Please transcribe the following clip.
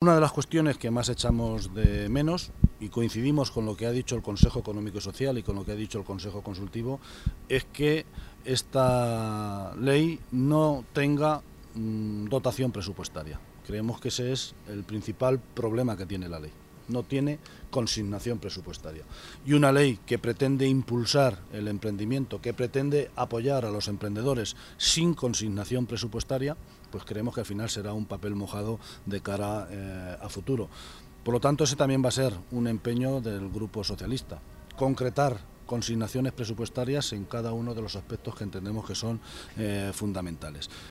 Una de las cuestiones que más echamos de menos, y coincidimos con lo que ha dicho el Consejo Económico y Social y con lo que ha dicho el Consejo Consultivo, es que esta ley no tenga dotación presupuestaria. Creemos que ese es el principal problema que tiene la ley. No tiene consignación presupuestaria. Y una ley que pretende impulsar el emprendimiento, que pretende apoyar a los emprendedores sin consignación presupuestaria, pues creemos que al final será un papel mojado de cara a futuro. Por lo tanto, ese también va a ser un empeño del Grupo Socialista, concretar consignaciones presupuestarias en cada uno de los aspectos que entendemos que son fundamentales.